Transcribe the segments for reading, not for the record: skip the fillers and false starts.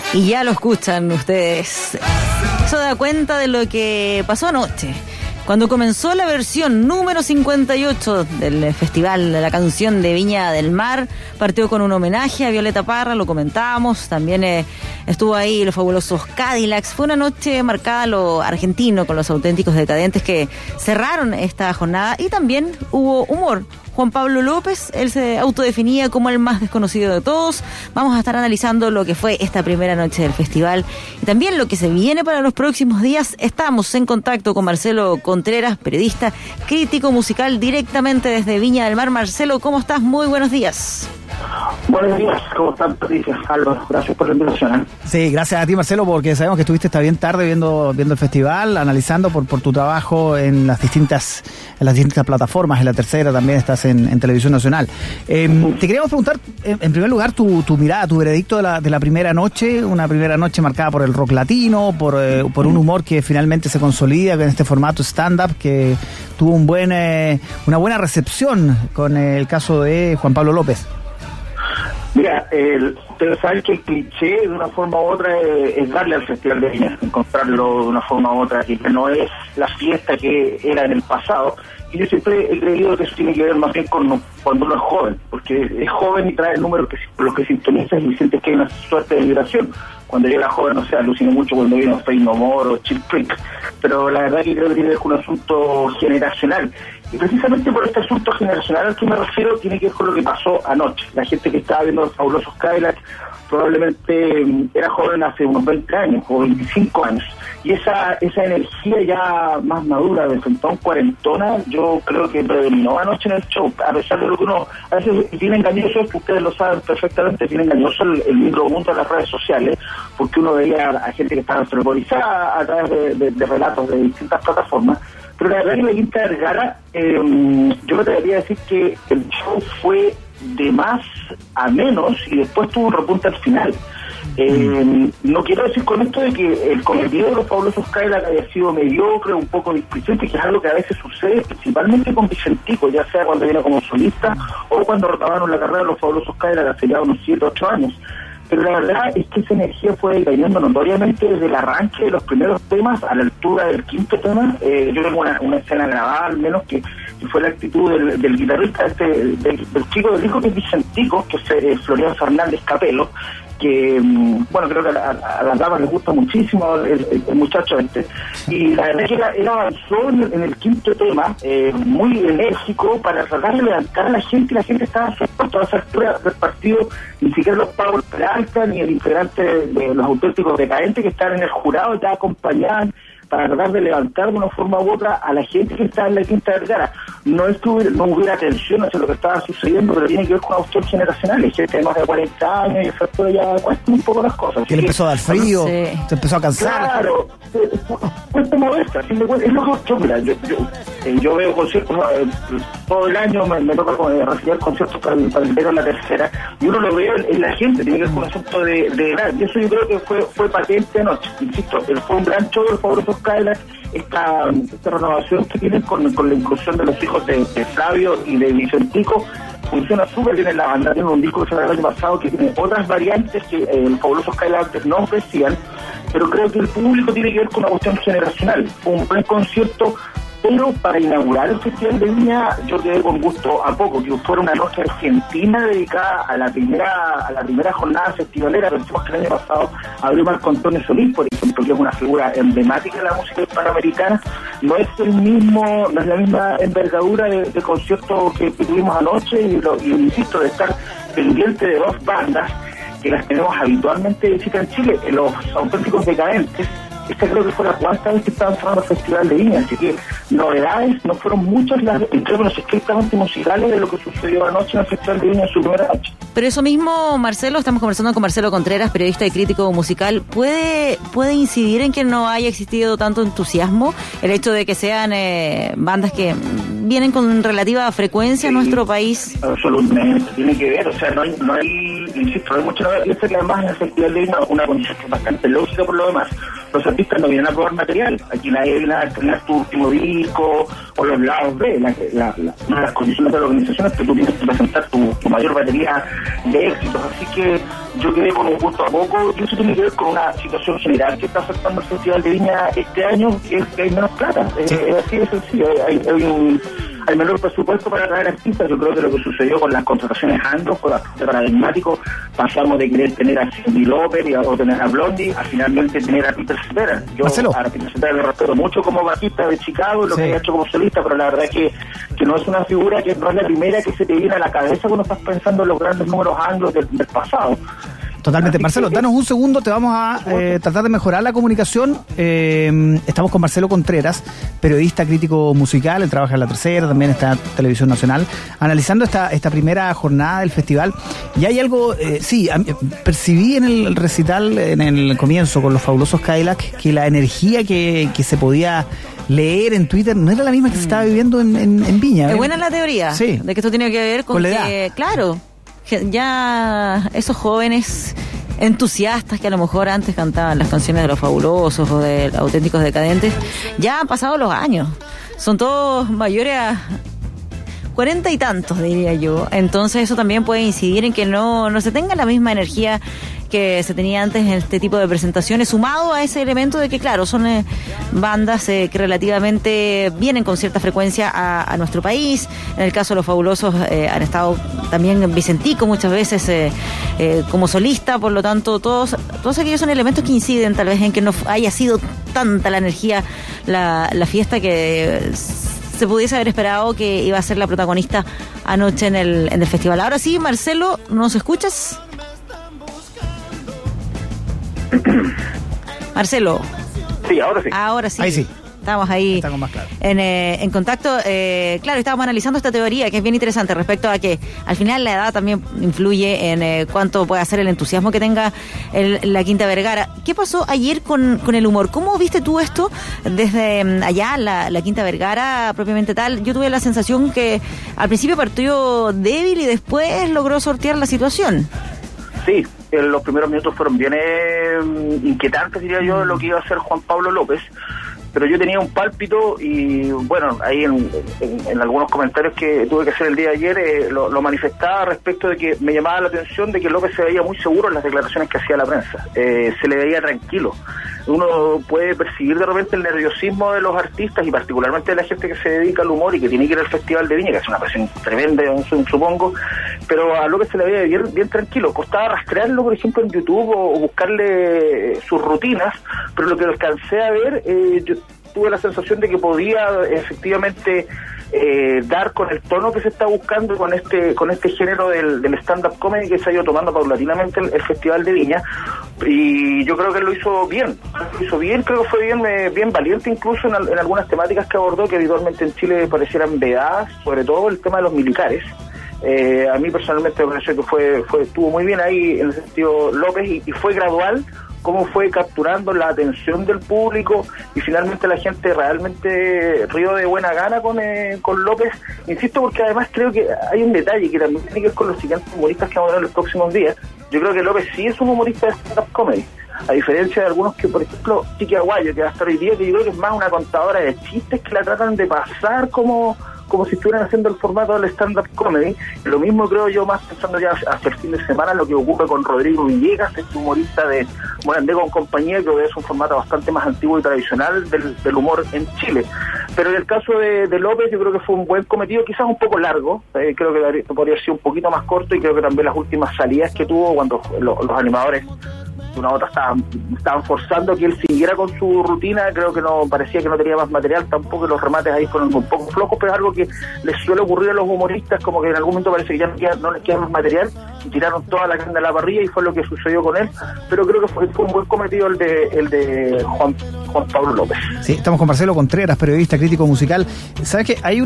Y ya lo escuchan ustedes. Eso da cuenta de lo que pasó anoche, cuando comenzó la versión número 58 del Festival de la Canción de Viña del Mar. Partió con un homenaje a Violeta Parra, lo comentábamos. También estuvo ahí los fabulosos Cadillacs. Fue una noche marcada a lo argentino, con los Auténticos Decadentes, que cerraron esta jornada. Y también hubo humor. Juan Pablo López, él se autodefinía como el más desconocido de todos. Vamos a estar analizando lo que fue esta primera noche del festival y también lo que se viene para los próximos días. Estamos en contacto con Marcelo Contreras, periodista, crítico musical, directamente desde Viña del Mar. Marcelo, ¿cómo estás? Muy buenos días. Buenos días, ¿cómo están, Patricia? Álvaro, gracias por la invitación. Sí, gracias a ti, Marcelo, porque sabemos que estuviste hasta bien tarde viendo el festival, analizando por tu trabajo en las distintas plataformas. En La Tercera también estás en Televisión Nacional. Te queríamos preguntar, en primer lugar, tu mirada, tu veredicto de la primera noche, una primera noche marcada por el rock latino, por un humor que finalmente se consolida en este formato stand-up, que tuvo una buena recepción con el caso de Juan Pablo López. Mira, ustedes saben que el cliché de una forma u otra es darle al Festival de Viña, encontrarlo de una forma u otra, que no es la fiesta que era en el pasado. Y yo siempre he creído que eso tiene que ver más bien con cuando uno es joven, porque es joven y trae el número por los que sintonizas y sientes que hay una suerte de vibración. Cuando yo era joven, no sé, aluciné mucho cuando vino Faith No More o Chill Freak, pero la verdad que creo que tiene que ver con un asunto generacional. Y precisamente por este asunto generacional al que me refiero tiene que ver con lo que pasó anoche. La gente que estaba viendo los fabulosos Cadillacs probablemente era joven hace unos 20 años o 25 años. Y esa energía ya más madura, de frente a un cuarentona, yo creo que predominó anoche en el show, a pesar de lo que uno, a veces tiene engañoso, que ustedes lo saben perfectamente, tiene engañoso el micromundo de las redes sociales, porque uno veía a gente que estaba fervorizada a través de relatos de distintas plataformas. Pero la verdad que la Quinta Vergara, yo me atrevería a decir que el show fue de más a menos y después tuvo un repunte al final. No quiero decir con esto de que el cometido de los fabulosos Cadillacs haya sido mediocre, un poco displicente, que es algo que a veces sucede principalmente con Vicentico, ya sea cuando viene como solista o cuando retomaron la carrera de los fabulosos Cadillacs hace ya unos 7 o 8 años. Pero la verdad es que esa energía fue cayendo notoriamente desde el arranque de los primeros temas a la altura del quinto tema. Yo tengo una escena grabada, al menos, que fue la actitud del guitarrista, del chico del hijo, que es Vicentico, que es Florian Fernández Capelo, que, bueno, creo que a las damas les gusta muchísimo el muchacho este. Y la verdad es que él avanzó en el quinto tema, muy enérgico, para tratar de levantar a la gente, y la gente estaba supuesta a esa altura del partido. Ni siquiera los Pavos Peralta ni el integrante de los Auténticos Decadentes que estaban en el jurado ya acompañaban para tratar de levantar de una forma u otra a la gente que estaba en la Quinta Vergara. No es que no hubiera atención hacia lo que estaba sucediendo, pero tiene que ver con una cuestión generacional. Hay gente de más de 40 años y eso ya cuesta un poco las cosas. Que le empezó a dar frío, se empezó a cansar. Claro, cuesta modesta. Es lo que yo veo conciertos todo el año, me toca recibir conciertos para el verano en La Tercera, y uno lo ve en la gente, tiene que ver con un asunto de edad. Y eso yo creo que fue patente anoche. Insisto, fue un gran show del fabuloso Cadillacs, esta renovación que tienen con la inclusión de los hijos de Flavio y de Vicentico. Funciona súper bien en la banda. Tiene un disco que se el año pasado que tiene otras variantes que el fabuloso Cadillacs no ofrecían, pero creo que el público tiene que ver con una cuestión generacional. Fue un buen concierto, pero para inaugurar el Festival de Viña yo quedé con gusto a poco, que fuera una noche argentina dedicada a la primera jornada festivalera. Pensemos que el año pasado abrió Marco Antonio Solís, por ejemplo, que es una figura emblemática de la música hispanoamericana. No es la misma envergadura de concierto que tuvimos anoche, y insisto, de estar pendiente de dos bandas que las tenemos habitualmente de visita en Chile, los Auténticos Decadentes. Esta creo que fue la cuarta vez que estaban cerrando el Festival de Viña, así que novedades no fueron muchas en términos estrictamente musicales de lo que sucedió anoche en el Festival de Viña en su primera noche. Pero eso mismo, Marcelo, estamos conversando con Marcelo Contreras, periodista y crítico musical. ¿Puede incidir en que no haya existido tanto entusiasmo el hecho de que sean bandas que vienen con relativa frecuencia a nuestro país? Absolutamente, tiene que ver, o sea, no hay insisto, no hay mucha novedad. Y esta es además en el Festival de Viña una condición bastante lógica por lo demás. Los artistas no vienen a probar material, aquí nadie viene a estrenar tu último disco o los lados B. Las condiciones de la organización es que tú tienes que presentar tu mayor batería de éxitos, así que yo quedé con un gusto a poco, y eso tiene que ver con una situación general que está afectando al Festival de Viña este año, que es que hay menos plata. Es así de sencillo. Hay menor presupuesto para traer artistas. Yo creo que lo que sucedió con las contrataciones Anglo fue bastante paradigmático. Pasamos de querer tener a Cyndi Lauper o tener a Blondie a finalmente tener a Peter Cetera. Yo Marcelo. a Peter Cetera lo respeto mucho como bajista de Chicago, lo que ha hecho como solista, pero la verdad es que no es una figura, que no es la primera que se te viene a la cabeza cuando estás pensando en los grandes números anglos del pasado. Totalmente. Marcelo, danos un segundo, te vamos a tratar de mejorar la comunicación. Estamos con Marcelo Contreras, periodista, crítico musical, él trabaja en La Tercera, también está en Televisión Nacional, analizando esta primera jornada del festival. Y hay algo, percibí en el recital, en el comienzo, con los fabulosos Cadillac, que la energía que se podía leer en Twitter no era la misma que se estaba viviendo en Viña. Es buena la teoría, sí, de que esto tiene que ver con la que, edad. claro, ya esos jóvenes entusiastas que a lo mejor antes cantaban las canciones de Los Fabulosos o de Auténticos Decadentes, ya han pasado los años. Son todos mayores a 40 y tantos, diría yo. Entonces eso también puede incidir en que no se tenga la misma energía que se tenía antes en este tipo de presentaciones, sumado a ese elemento de que, claro, son bandas que relativamente vienen con cierta frecuencia a nuestro país. En el caso de Los Fabulosos han estado también Vicentico muchas veces como solista, por lo tanto todos aquellos son elementos que inciden tal vez en que no haya sido tanta la energía la fiesta que se pudiese haber esperado que iba a ser la protagonista anoche en el festival. Ahora sí, Marcelo, ¿nos escuchas? Marcelo. Sí, ahora sí. Ahora sí. Ahí sí. Estamos ahí Estamos más claros. en contacto. Claro, estábamos analizando esta teoría que es bien interesante respecto a que al final la edad también influye en cuánto puede hacer el entusiasmo que tenga la Quinta Vergara. ¿Qué pasó ayer con el humor? ¿Cómo viste tú esto desde allá, la Quinta Vergara propiamente tal? Yo tuve la sensación que al principio partió débil y después logró sortear la situación. Sí, los primeros minutos fueron bien inquietantes, diría yo, de lo que iba a hacer Juan Pablo López, pero yo tenía un pálpito y bueno, ahí en algunos comentarios que tuve que hacer el día de ayer lo manifestaba respecto de que me llamaba la atención de que López se veía muy seguro en las declaraciones que hacía la prensa, se le veía tranquilo. Uno puede percibir de repente el nerviosismo de los artistas y particularmente de la gente que se dedica al humor y que tiene que ir al Festival de Viña, que es una presión tremenda, supongo, pero a López se le veía bien tranquilo. Costaba rastrearlo, por ejemplo, en YouTube o buscarle sus rutinas, pero lo que alcancé a ver, yo tuve la sensación de que podía efectivamente dar con el tono que se está buscando con este género del stand-up comedy que se ha ido tomando paulatinamente el Festival de Viña, y yo creo que lo hizo bien, creo que fue bien valiente incluso en algunas temáticas que abordó que habitualmente en Chile parecieran vedadas, sobre todo el tema de los militares. A mí personalmente me pareció que estuvo muy bien ahí en el sentido López y fue gradual cómo fue capturando la atención del público y finalmente la gente realmente rió de buena gana con López, insisto, porque además creo que hay un detalle que también tiene que ver con los siguientes humoristas que vamos a ver en los próximos días. Yo creo que López sí es un humorista de stand-up comedy, a diferencia de algunos que, por ejemplo, Chiqui Aguayo, que va a estar hoy día, que yo creo que es más una contadora de chistes que la tratan de pasar como si estuvieran haciendo el formato del stand-up comedy. Lo mismo creo yo, más pensando ya hacia el fin de semana, lo que ocurre con Rodrigo Villegas, este humorista de Morandé con compañía, que es un formato bastante más antiguo y tradicional del humor en Chile. Pero en el caso de López, yo creo que fue un buen cometido, quizás un poco largo, creo que podría ser un poquito más corto, y creo que también las últimas salidas que tuvo cuando los animadores de una u otra estaban forzando que él siguiera con su rutina, creo que no parecía que no tenía más material tampoco, y los remates ahí fueron un poco flojos, pero es algo que les suele ocurrir a los humoristas, como que en algún momento parece que ya no les queda más material y tiraron toda la carne a la parrilla, y fue lo que sucedió con él. Pero creo que fue un buen cometido el de Juan Pablo López. Sí, estamos con Marcelo Contreras, periodista, crítico musical. ¿Sabes qué? Hay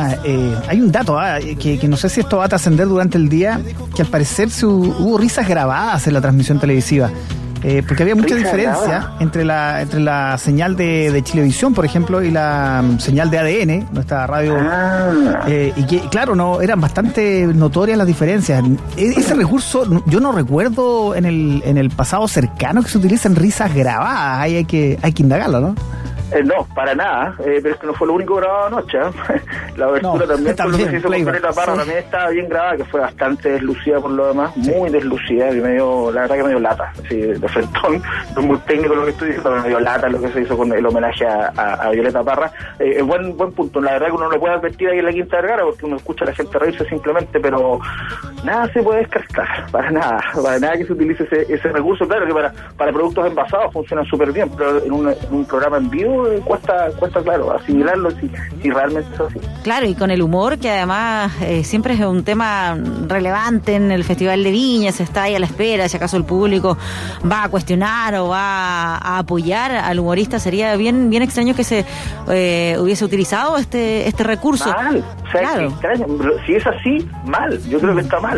un dato que no sé si esto va a trascender durante el día, que al parecer hubo risas grabadas en la transmisión televisiva. Porque había mucha diferencia entre la señal de Chilevisión, por ejemplo, y la señal de ADN, nuestra radio, y que, claro, no eran bastante notorias las diferencias. Ese recurso, yo no recuerdo en el pasado cercano que se utilicen risas grabadas. Ahí hay que indagarlo, ¿no? No, para nada, pero es que no fue lo único grabado anoche. La abertura también fue lo que se hizo con Violeta Parra, también estaba bien grabada, que fue bastante deslucida por lo demás, muy deslucida, y la verdad que me dio lata, así, de frentón, no es muy técnico lo que estoy diciendo, pero me dio lata lo que se hizo con el homenaje a Violeta Parra. Buen punto, la verdad que uno no lo puede advertir ahí en la Quinta Vergara, porque uno escucha a la gente reírse simplemente, pero nada se puede descartar, para nada que se utilice ese recurso. Claro que para productos envasados funciona súper bien, pero en un programa en vivo cuesta claro, asimilarlo si realmente es así. Claro, y con el humor, que además siempre es un tema relevante en el Festival de Viña, se está ahí a la espera, si acaso el público va a cuestionar o va a apoyar al humorista, sería bien extraño que se hubiese utilizado este recurso. Mal, o sea, claro. Extraño, si es así, mal, yo creo que está mal,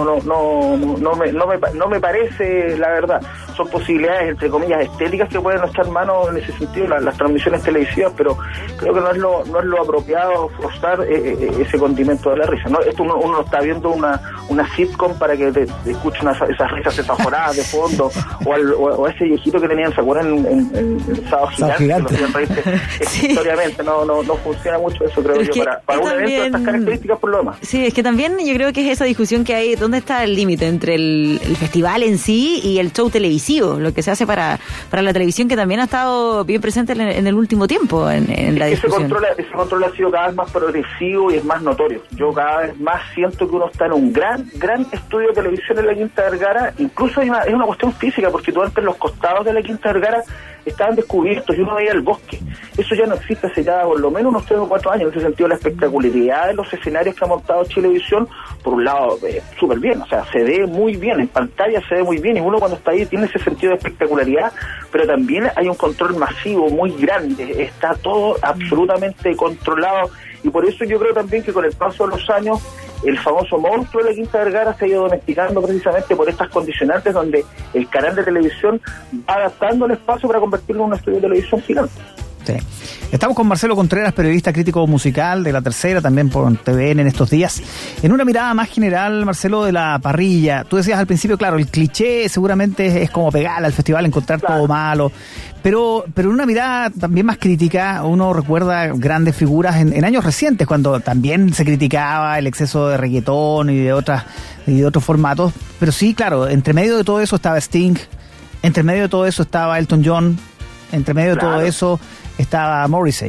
no me parece, la verdad. Son posibilidades, entre comillas, estéticas que pueden echar mano en ese sentido las transmisiones televisivas, pero creo que no es lo apropiado forzar ese condimento de la risa, ¿no? Esto uno está viendo una sitcom para que te escuchen esas risas desaforadas de fondo, o a ese viejito que tenían, ¿se acuerdan? En Sábado Gigante, que lo hacían reírse historiamente, no funciona mucho eso, creo yo, para un evento de estas características por lo demás. Sí, es que también yo creo que es esa discusión que hay, ¿dónde está el límite entre el festival en sí y el show televisivo? Lo que se hace para la televisión, que también ha estado bien presente en el último tiempo en la discusión. Ese control ha sido cada vez más progresivo y es más notorio. Yo cada vez más siento que uno está en un gran estudio de televisión en la Quinta Vergara. Incluso es una cuestión física, porque tú antes los costados de la Quinta Vergara estaban descubiertos y uno veía el bosque. Eso ya no existe hace ya por lo menos unos 3 o 4 años. En ese sentido, la espectacularidad de los escenarios que ha montado Chilevisión, por un lado, súper bien, o sea, se ve muy bien, en pantalla se ve muy bien, y uno cuando está ahí tiene ese sentido de espectacularidad, pero también hay un control masivo muy grande, está todo absolutamente controlado, y por eso yo creo también que con el paso de los años el famoso monstruo de la Quinta Vergara se ha ido domesticando precisamente por estas condicionantes, donde el canal de televisión va adaptando el espacio para convertirlo en un estudio de televisión gigante. Sí. Estamos con Marcelo Contreras, periodista crítico musical de La Tercera, también por TVN en estos días. En una mirada más general, Marcelo, de la parrilla, tú decías al principio, claro, el cliché seguramente es como pegar al festival, encontrar todo malo, pero en una mirada también más crítica, uno recuerda grandes figuras en años recientes, cuando también se criticaba el exceso de reggaetón y de otros formatos, pero sí, claro, entre medio de todo eso estaba Sting, entre medio de todo eso estaba Elton John, entre medio de todo eso estaba Morrissey,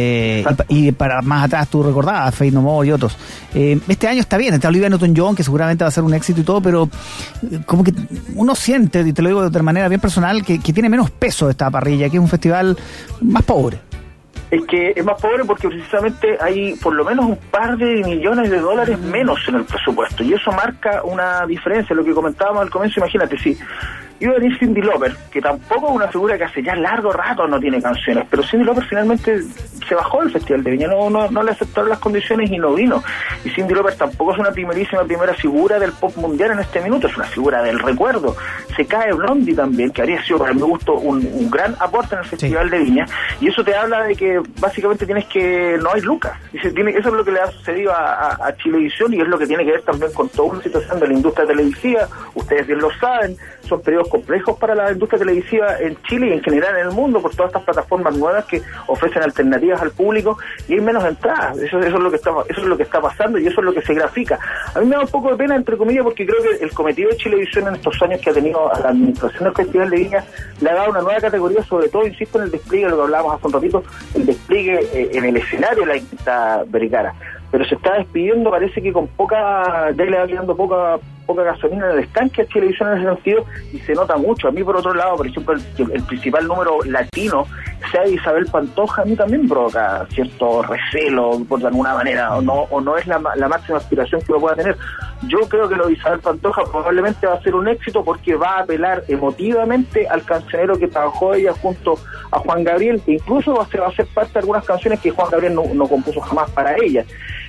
y para más atrás tú recordabas Faith No More y otros. Este año está bien, está Olivia Newton-John, que seguramente va a ser un éxito y todo, pero como que uno siente, y te lo digo de manera bien personal, que tiene menos peso esta parrilla, que es un festival más pobre. Es que es más pobre porque precisamente hay por lo menos un par de millones de dólares menos en el presupuesto, y eso marca una diferencia. Lo que comentábamos al comienzo, imagínate, si iba a venir Cyndi Lauper, que tampoco es una figura que hace ya largo rato no tiene canciones, pero Cyndi Lauper finalmente se bajó del Festival de Viña, no le aceptaron las condiciones y no vino. Y Cyndi Lauper tampoco es una primera figura del pop mundial en este minuto, es una figura del recuerdo. Se cae Blondie también, que habría sido para mi gusto un gran aporte en el Festival de Viña, y eso te habla de que básicamente no hay lucas. Eso es lo que le ha sucedido a Chilevisión, y es lo que tiene que ver también con toda una situación de la industria televisiva. Ustedes bien lo saben, son periodos complejos para la industria televisiva en Chile y en general en el mundo, por todas estas plataformas nuevas que ofrecen alternativas al público, y hay menos entradas. Eso es lo que está pasando, y eso es lo que se grafica. A mí me da un poco de pena, entre comillas, porque creo que el cometido de Chilevisión en estos años que ha tenido a la administración del Festival de Viña le ha dado una nueva categoría, sobre todo, insisto, en el despliegue, lo que hablábamos hace un ratito, el despliegue en el escenario de la Quinta Vergara. Pero se está despidiendo, parece que ya le va quedando poca gasolina en el estanque a Chilevisión en ese sentido, y se nota mucho. A mí, por otro lado, por ejemplo, el principal número latino, sea Isabel Pantoja, a mí también provoca cierto recelo, por de alguna manera, o no es la máxima aspiración que uno pueda tener. Yo creo que lo de Isabel Pantoja probablemente va a ser un éxito, porque va a apelar emotivamente al cancionero que trabajó ella junto a Juan Gabriel, e incluso va a ser parte de algunas canciones que Juan Gabriel no compuso jamás para ella.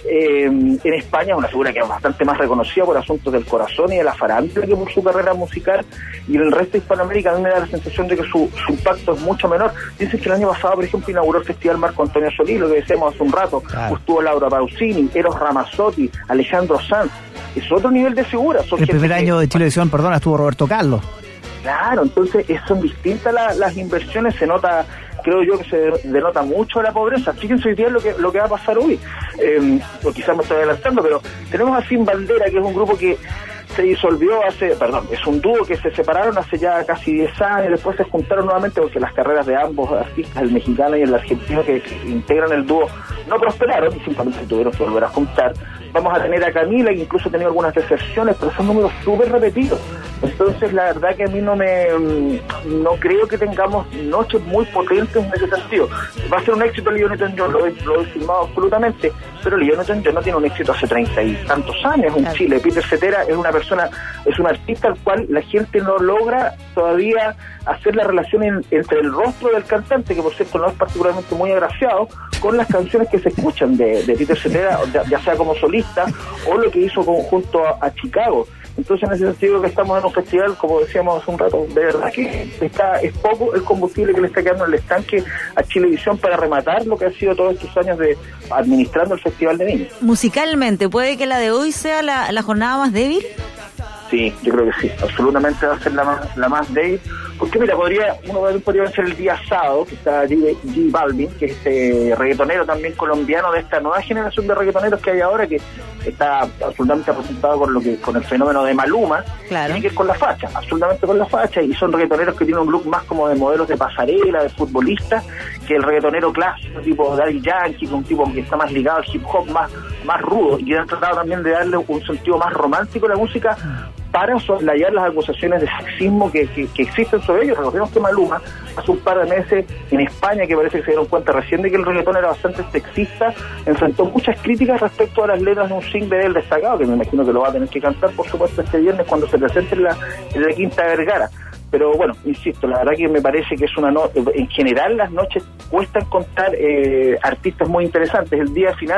En España es una figura que es bastante más reconocida por asuntos del corazón y de la farándula que por su carrera musical, y en el resto de Hispanoamérica a mí me da la sensación de que su impacto es mucho menor. Dicen que el año pasado, por ejemplo, inauguró el Festival Marco Antonio Solís, lo que decíamos hace un rato, claro. Estuvo Laura Pausini, Eros Ramazzotti, Alejandro Sanz. Es otro nivel de figura. El primer año de Chilevisión, estuvo Roberto Carlos. Claro, entonces son distintas las inversiones, se nota, creo yo que se denota mucho la pobreza. Fíjense hoy día lo que va a pasar hoy, o quizás me estoy adelantando, pero tenemos a Sin Bandera, que es un grupo que se disolvió es un dúo que se separaron hace ya casi 10 años, después se juntaron nuevamente porque las carreras de ambos artistas, el mexicano y el argentino que integran el dúo, no prosperaron y simplemente se tuvieron que volver a juntar. Vamos a tener a Camila, que incluso ha tenido algunas deserciones, pero son números súper repetidos. Entonces la verdad que a mí no creo que tengamos noches muy potentes en ese sentido. Va a ser un éxito el Jonathan John, lo he firmado absolutamente, pero el Jonathan John no tiene un éxito hace 30 y tantos años en Chile. Peter Cetera es un artista al cual la gente no logra todavía hacer la relación entre el rostro del cantante, que por cierto no es particularmente muy agraciado, con las canciones que se escuchan de Peter Cetera, ya sea como solista o lo que hizo junto a Chicago. Entonces, en ese sentido, que estamos en un festival, como decíamos hace un rato, de verdad que es poco el combustible que le está quedando en el estanque a Chilevisión para rematar lo que ha sido todos estos años de administrando el Festival de Viña. Musicalmente, ¿puede que la de hoy sea la jornada más débil? Sí, yo creo que sí, absolutamente va a ser la más débil, porque mira, podría ser el día sábado, que está J Balvin, que es este reggaetonero también colombiano de esta nueva generación de reggaetoneros que hay ahora, que está absolutamente representado con el fenómeno de Maluma, claro. Tiene que ir con la facha, absolutamente con la facha, y son reggaetoneros que tienen un look más como de modelos de pasarela, de futbolistas, que el reggaetonero clásico, tipo Daddy Yankee, un tipo que está más ligado al hip hop, más rudo, y han tratado también de darle un sentido más romántico a la música, para soslayar las acusaciones de sexismo que existen sobre ellos. Recordemos que Maluma, hace un par de meses en España, que parece que se dieron cuenta recién de que el reggaetón era bastante sexista, enfrentó muchas críticas respecto a las letras de un single de él destacado, que me imagino que lo va a tener que cantar, por supuesto, este viernes cuando se presente en la Quinta Vergara. Pero bueno, insisto, la verdad que me parece que es en general las noches cuesta encontrar artistas muy interesantes. El día final